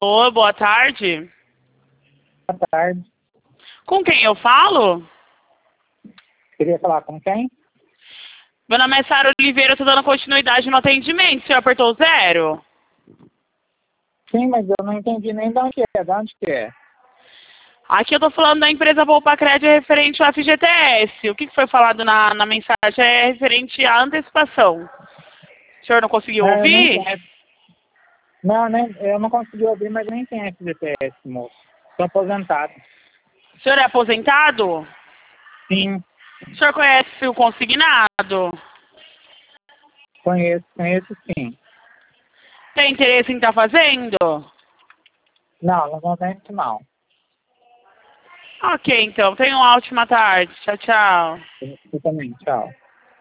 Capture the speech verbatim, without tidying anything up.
Alô, boa tarde. Boa tarde. Com quem eu falo? Queria falar com quem? Meu nome é Sara Oliveira, eu tô dando continuidade no atendimento. O senhor apertou zero? Sim, mas eu não entendi nem de onde que é. De onde que é? Aqui eu tô falando da empresa Poupa Crédito referente ao F G T S. O que que foi falado na, na mensagem é referente à antecipação. O senhor não conseguiu Não, eu nem ouvir? tenho. Não, nem, eu não consegui ouvir, mas nem tenho F G T S, moço. Estou aposentado. O senhor é aposentado? Sim, O senhor conhece o consignado? conheço, conheço sim. Tem interesse em estar fazendo? Não, não conheço não. Ok, então. Tenha uma ótima tarde. Tchau, tchau. Eu também, tchau.